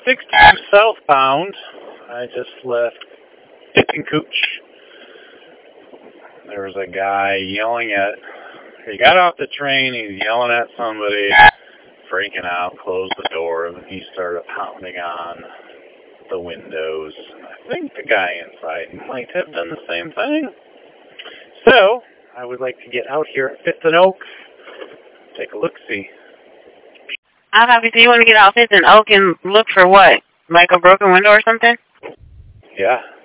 62 southbound. I just left Dick and Cooch. There was a guy yelling at... He got off the train, he's yelling at somebody, freaking out, closed the door, and he started pounding on the windows. I think the guy inside might have done the same thing. So, I would like to get out here at 5th and Oak, take a look-see. I'll copy. So you want to get out 5th and Oak and look for what? Like a broken window or something? Yeah.